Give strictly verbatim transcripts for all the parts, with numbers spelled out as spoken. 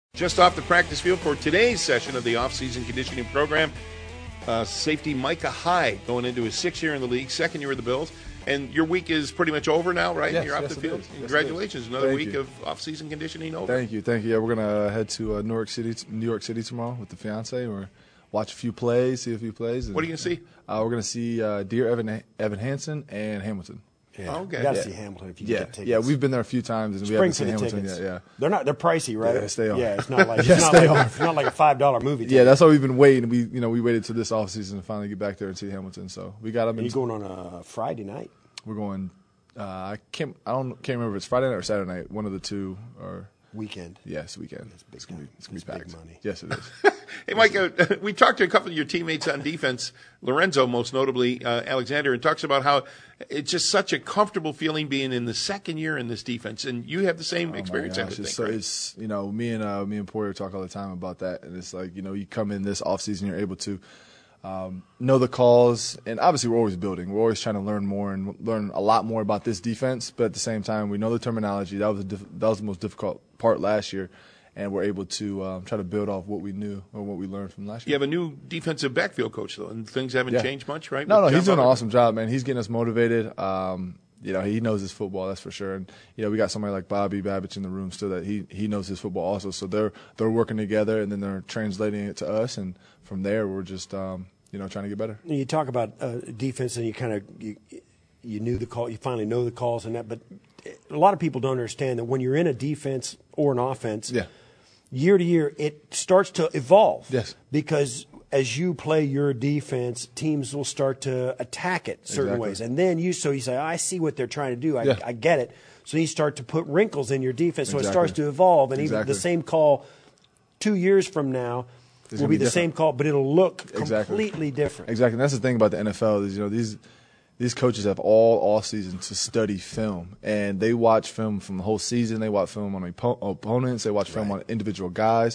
Just off the practice field for today's session of the off-season conditioning program, uh, safety Micah Hyde going into his sixth year in the league, second year of the Bills. And your week is pretty much over now, right? Yes, You're off yes, the it field. is. Congratulations. Yes, Another Thank week you. of off-season conditioning over. Thank you. Thank you. Yeah, we're going to head to uh, New York City New York City tomorrow with the fiance. We're watch a few plays, see a few plays. And, what are you going to see? Uh, we're going to see uh, Dear Evan Evan Hansen and Hamilton. Yeah. Oh, okay. You got to Yeah. see Hamilton if you Yeah, can get tickets. yeah, we've been there a few times and we Spring haven't for seen the Hamilton tickets. yet. Yeah, They're not. They're pricey, right? Yeah, stay on. Yeah, it's not like Yeah, it's, not stay like, on. it's not like a five dollar movie ticket. yeah, that's why we've been waiting. We you know we waited till this off season to finally get back there and see Hamilton. So we got them. And you're going on a Friday night. We're going. Uh, I can't. I don't. Can't remember if it's Friday night or Saturday night. One of the two. Or Weekend. yes, weekend. It's big It's gonna be. time. It's gonna It's be big packed. money. Yes, it is. Hey, Mike, uh, we talked to a couple of your teammates on defense, Lorenzo most notably, uh, Alexander, and talks about how it's just such a comfortable feeling being in the second year in this defense, and you have the same Oh my experience, I gosh, would it's think, so right? it's you know me and uh, me and Poirier talk all the time about that, and it's like you know you come in this off season, you're able to um, know the calls, and obviously we're always building, we're always trying to learn more and learn a lot more about this defense, but at the same time we know the terminology. That was a diff- that was the most difficult part last year, and we're able to um, try to build off what we knew or what we learned from last You year. have a new defensive backfield coach, though, and things haven't Yeah. changed much, right? No, with no, John he's doing an Butler? awesome job, man. He's getting us motivated. Um, you know, he knows his football, that's for sure. And you know, we got somebody like Bobby Babbage in the room still that he he knows his football also. So they're they're working together, and then they're translating it to us, and from there we're just um, you know trying to get better. You talk about uh, defense, and you kind of you, you knew the call. You finally know the calls and that, but a lot of people don't understand that when you're in a defense or an offense, Yeah. year to year, it starts to evolve. Yes. Because as you play your defense, teams will start to attack it certain Exactly. ways, and then you so you say, oh, I see what they're trying to do. I, Yeah. I get it. So you start to put wrinkles in your defense, so it Exactly. starts to evolve, and even Exactly. the same call two years from now It's will gonna be be the different. same call, but it'll look Exactly. completely different. Exactly. And that's the thing about the N F L is you know these these coaches have all off season to study film, and they watch film from the whole season. They watch film on oppo- opponents. They watch film on individual guys.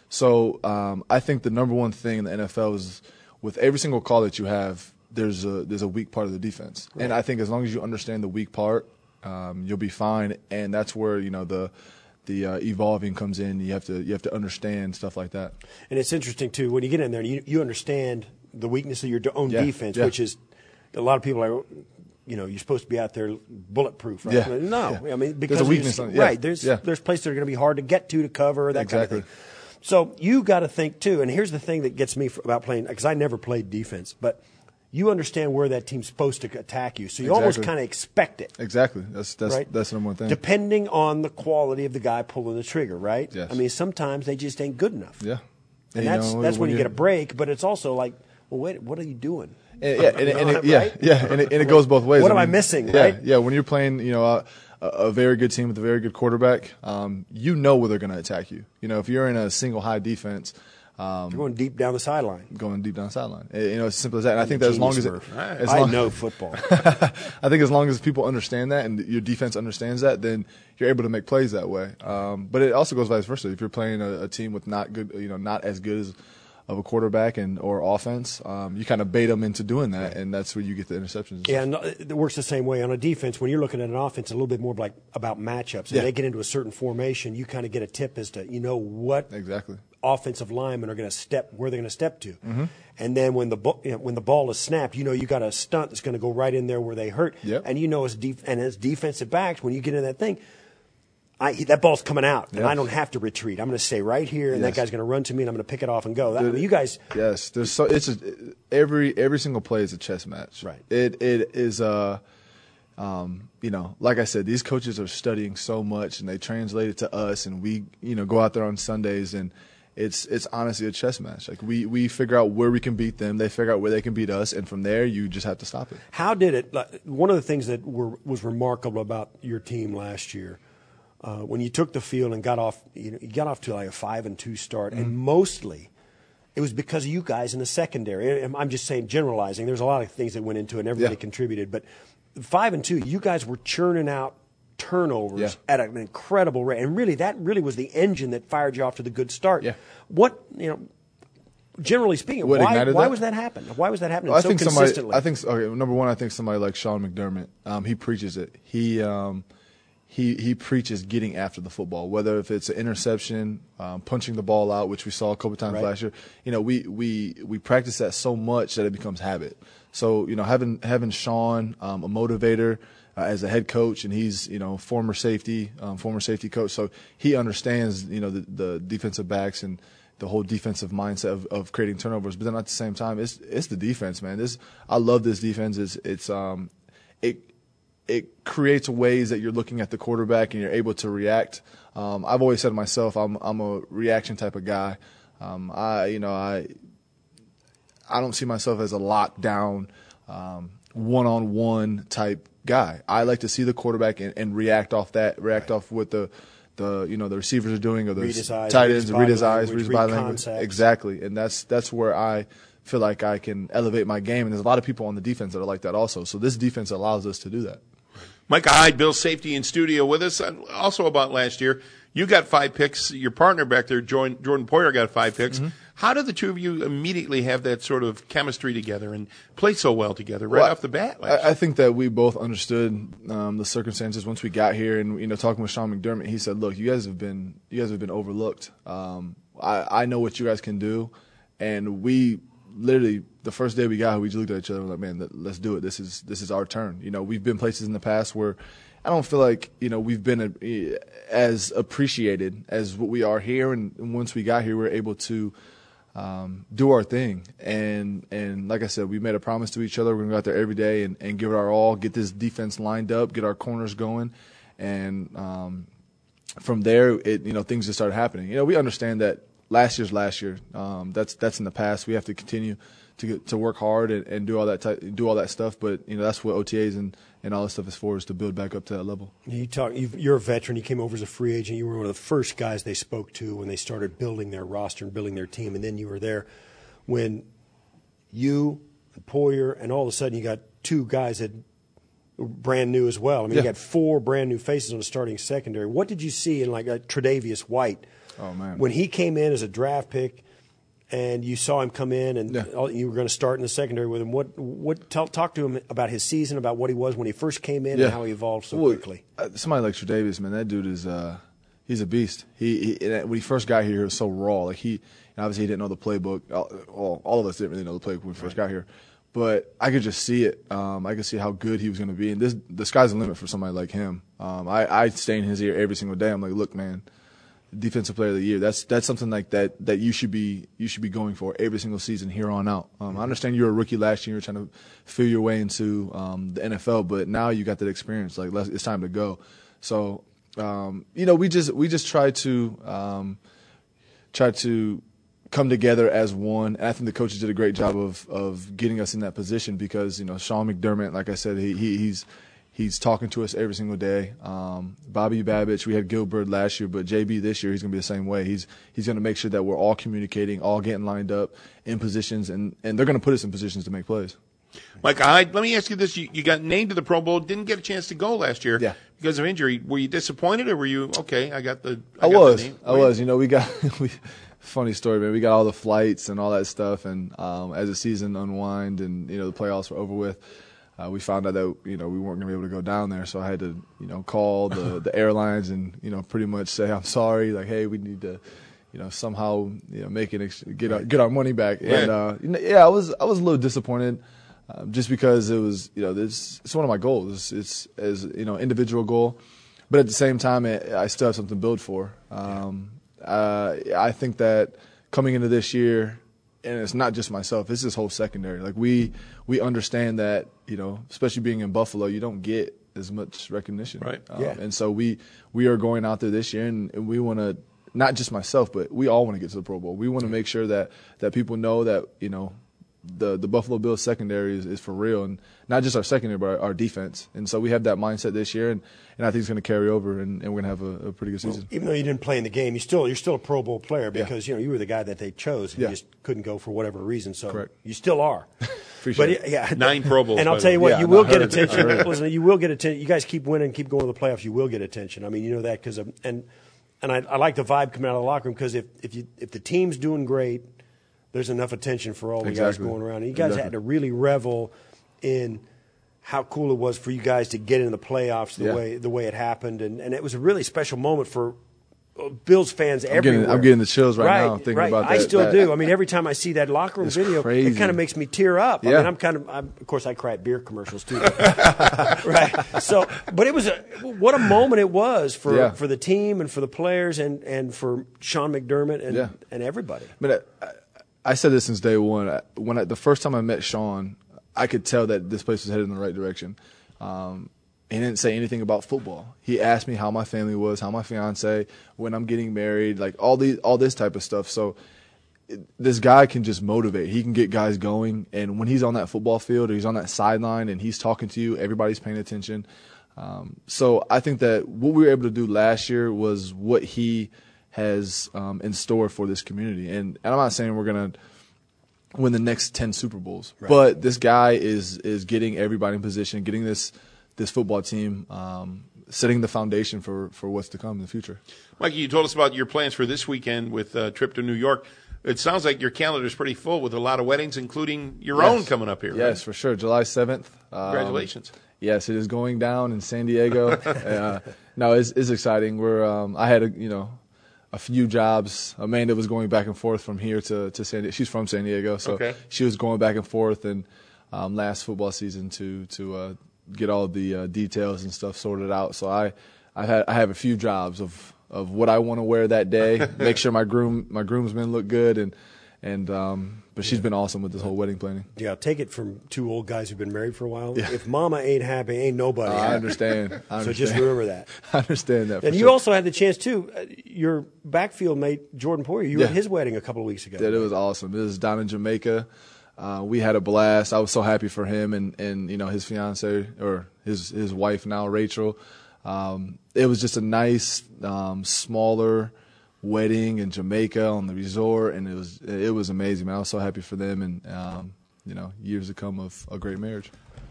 So um, I think the number one thing in the N F L is with every single call that you have, there's a there's a weak part of the defense, and I think as long as you understand the weak part, um, you'll be fine. And that's where you know the the uh, evolving comes in. You have to you have to understand stuff like that. And it's interesting too when you get in there and you, you understand the weakness of your own Yeah, defense, yeah. which is a lot of people are, you know, you're supposed to be out there bulletproof, right? Yeah, No, yeah. I mean because There's a you- weakness on it, yeah, right? There's yeah. there's places that are going to be hard to get to to cover that Exactly. kind of thing. So you got to think too. And here's the thing that gets me about playing because I never played defense, but you understand where that team's supposed to attack you, so you almost Exactly. kind of expect it. Exactly. That's that's Right? that's the number one thing. Depending on the quality of the guy pulling the trigger, right? Yes. I mean, sometimes they just ain't good enough. yeah. And you that's know, that's when you you're- get a break, but it's also like, well, wait, what are you doing? And, yeah, and, You and know, it, yeah, right? yeah, and it, and it goes both ways. What am I I mean, missing, Yeah, right? yeah. When you're playing, you know, a, a very good team with a very good quarterback, um, you know where they're going to attack you. You know, if you're in a single high defense, um, You're going deep down the sideline. going deep down the sideline, Eh, you know, it's as simple as that. And I think that as long as, it, Genius, Murph. as I long, know football. I think as long as people understand that and your defense understands that, then you're able to make plays that way. Um, but it also goes vice versa. If you're playing a, a team with not good, you know, not as good as of a quarterback and or offense, um, you kind of bait them into doing that, and that's where you get the interceptions. Yeah, and it works the same way on a defense. When you're looking at an offense, a little bit more like about matchups. And Yeah. they get into a certain formation, you kind of get a tip as to you know what Exactly. offensive linemen are going to step where they're going to step to. Mm-hmm. And then when the bu- you know, when the ball is snapped, you know you got a stunt that's going to go right in there where they hurt. Yep. And you know as def- and as defensive backs, when you get in that thing. I, that ball's coming out, and Yes. I don't have to retreat. I'm going to stay right here, and that Yes. guy's going to run to me, and I'm going to pick it off and go. That, I mean, you guys, Yes, there's so it's a, every every single play is a chess match. Right. It it is uh, um, you know, like I said, these coaches are studying so much, and they translate it to us, and we you know go out there on Sundays, and it's it's honestly a chess match. Like we we figure out where we can beat them, they figure out where they can beat us, and from there you just have to stop it. how did it? Like, one of the things that were, was remarkable about your team last year, uh, when you took the field and got off, you know, you got off to like a five and two start, Mm-hmm. and mostly it was because of you guys in the secondary. And I'm just saying, generalizing. There's a lot of things that went into it, and everybody Yeah. contributed. But five and two, you guys were churning out turnovers Yeah. at an incredible rate, and really, that really was the engine that fired you off to the good start. Yeah. What you know. Generally speaking, What why, ignited why that? was that happening? Why was that happening Well, I so think somebody. consistently? I think okay. Number one, I think somebody like Sean McDermott. Um, he preaches it. He um, he he preaches getting after the football, whether if it's an interception, um, punching the ball out, which we saw a couple times Right. last year. You know, we we we practice that so much that it becomes habit. So you know, having having Sean um, a motivator uh, as a head coach, and he's you know former safety, um, former safety coach, so he understands you know the, the defensive backs and the whole defensive mindset of, of creating turnovers. But then at the same time, it's it's the defense, man. This I love this defense. It's it's um it. It creates ways that you're looking at the quarterback and you're able to react. Um, I've always said to myself, I'm I'm a reaction type of guy. Um, I you know I I don't see myself as a lockdown um, one-on-one type guy. I like to see the quarterback and, and react off that, react Right. off what the the you know the receivers are doing or the Read his eyes, tight read ends, his read body his eyes, language, read his read body language. concepts. Exactly, and that's that's where I feel like I can elevate my game. And there's a lot of people on the defense that are like that also. So this defense allows us to do that. Micah Hyde, Bill Safety in studio with us. And also about last year, you got five picks. Your partner back there, Jordan, Jordan Poyer, got five picks. Mm-hmm. How did the two of you immediately have that sort of chemistry together and play so well together right well, off the bat? Last I, I think that we both understood um, the circumstances once we got here, and you know, talking with Sean McDermott, he said, "Look, you guys have been you guys have been overlooked. Um, I, I know what you guys can do," and we literally the first day we got here, we just looked at each other and were like, man, let's do it. This is this is our turn. You know, we've been places in the past where I don't feel like you know we've been a, as appreciated as what we are here, and, and once we got here, we were able to um, do our thing. And and like I said, we made a promise to each other. We're gonna go out there every day and, and give it our all, get this defense lined up, get our corners going, and um, from there, it you know things just started happening. You know, we understand that last year's last year. Um, that's that's in the past. We have to continue to get, to work hard and, and do all that type, do all that stuff. But you know, that's what O T As and, and all that stuff is for, is to build back up to that level. You talk. You've, you're a veteran. You came over as a free agent. You were one of the first guys they spoke to when they started building their roster and building their team. And then you were there when you and Poyer, and all of a sudden you got two guys that were brand new as well. I mean, Yeah. you got four brand new faces on the starting secondary. What did you see in like a Tre'Davious White? Oh man, When he came in as a draft pick, and you saw him come in, and Yeah. all- you were going to start in the secondary with him. What? What? Tell, talk to him about his season, about what he was when he first came in, Yeah. and how he evolved so Well, quickly. uh, somebody like Tre'Davious, man, that dude is uh, he's a beast. He, he when he first got here, he was so raw. Like he, obviously, he didn't know the playbook. All, all, all of us didn't really know the playbook when we first got here, but I could just see it. Um, I could see how good he was going to be, and this the sky's the limit for somebody like him. Um, I, I stay in his ear every single day. I'm like, look, man. Defensive Player of the Year. That's that's something like that that you should be you should be going for every single season here on out. Um, I understand you were a rookie last year, you're trying to feel your way into um, the N F L, but now you got that experience. Like let's, it's time to go. So um, you know, we just we just try to um, try to come together as one. And I think the coaches did a great job of of getting us in that position because you know Sean McDermott, like I said, he, he he's. He's talking to us every single day. Um, Bobby Babich, we had Gilbert last year, but J B this year, he's going to be the same way. He's he's going to make sure that we're all communicating, all getting lined up in positions, and, and they're going to put us in positions to make plays. Micah Hyde, let me ask you this. You, you got named to the Pro Bowl, didn't get a chance to go last year Yeah. because of injury. Were you disappointed, or were you, okay, I got the I, I got was. the name? I was. You know, we got we, funny story, man. We got all the flights and all that stuff, and um, as the season unwind and, you know, the playoffs were over with, Uh, we found out that, you know, we weren't going to be able to go down there. So I had to, you know, call the, the airlines and, you know, pretty much say, I'm sorry. Like, hey, we need to, you know, somehow, you know, make it, ex- get our, get our money back. Yeah. And, uh, you know, yeah, I was, I was a little disappointed um, just because it was, you know, this, it's one of my goals. It's, it's as, you know, individual goal. But at the same time, it, I still have something to build for. Um, uh, I think that coming into this year, and it's not just myself, it's this whole secondary. Like we we understand that, you know, especially being in Buffalo, you don't get as much recognition. Right. Um, Yeah. And so we we are going out there this year, and, and we want to, not just myself, but we all want to get to the Pro Bowl. We want to make sure that, that people know that, you know, the the Buffalo Bills secondary is, is for real, and not just our secondary, but our, our defense. And so we have that mindset this year, and, and I think it's going to carry over, and, and we're going to have a, a pretty good season. Even though you didn't play in the game, you still you're still a Pro Bowl player Yeah. because you know you were the guy that they chose. And Yeah. You just couldn't go for whatever reason. So Correct. you still are. Appreciate but it. yeah, Nine Pro Bowls, And by I'll the tell you way. what, Yeah, you no, will I get heard it. attention. I heard it. Listen, you will get attention. You guys keep winning, keep going to the playoffs. You will get attention. I mean, you know that because and and I, I like the vibe coming out of the locker room because if if you if the team's doing great, there's enough attention for all the Exactly. guys going around. And you guys Exactly. had to really revel in how cool it was for you guys to get in the playoffs the Yeah. way the way it happened, and, and it was a really special moment for Bills fans I'm everywhere. getting, I'm getting the chills right, right now thinking right. about that. I still that- do. I mean, every time I see that locker room It's video, crazy. it kind of makes me tear up. I Yeah. mean, I'm kind of, I'm, of course, I cry at beer commercials too. right. So, but it was a what a moment it was for, Yeah. for the team and for the players and, and for Sean McDermott and Yeah. and everybody. I mean, I, I said this since day one. I- When I, the first time I met Sean, I could tell that this place was headed in the right direction. Um, he didn't say anything about football. He asked me how my family was, how my fiance, when I'm getting married, like all these, all this type of stuff. So it, this guy can just motivate. He can get guys going. And when he's on that football field or he's on that sideline and he's talking to you, everybody's paying attention. Um, so I think that what we were able to do last year was what he has um, in store for this community. And, and I'm not saying we're going to win the next ten Super Bowls, Right. but this guy is is getting everybody in position, getting this this football team, um, setting the foundation for, for what's to come in the future. Mikey, you told us about your plans for this weekend with a trip to New York. It sounds like your calendar is pretty full with a lot of weddings, including your Yes. own coming up here. Yes, right? for sure. July seventh. Um, Congratulations. Yes, it is going down in San Diego. uh, no, it's, it's exciting. We're um, I had a you know a few jobs. Amanda was going back and forth from here to to San Diego. She's from San Diego, so Okay. she was going back and forth and um, last football season to to uh, get all the uh, details and stuff sorted out. So I I had I have a few jobs of of what I want to wear that day. Make sure my groom my groomsmen look good and and um, but she's been awesome with this whole wedding planning. Yeah, take it from two old guys who've been married for a while. If Mama ain't happy, ain't nobody. I happy. understand. I understand. So just remember that. I understand that. For And you sure. also had the chance too. Uh, your backfield mate Jordan Poyer. You were Yeah. at his wedding a couple of weeks ago. That it was awesome. This is down in Jamaica. Uh, we had a blast. I was so happy for him and, and you know his fiance or his his wife now, Rachel. Um, it was just a nice, um, smaller wedding in Jamaica on the resort, and it was it was amazing, man. I was so happy for them, and um, you know, years to come of a great marriage.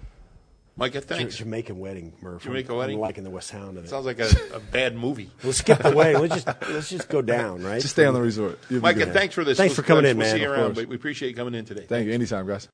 Micah, Ja- thanks. Jamaican wedding, Murph. Jamaica I'm wedding? liking the West Sound of it. Sounds like a, a bad movie. We'll skip the wedding. Let's just let's just go down, right? Just stay on the resort. You'll be Micah, good. thanks for this. Thanks We'll- for coming in, we'll man, see you of around, course. but we appreciate you coming in today. Thank you. Anytime, guys.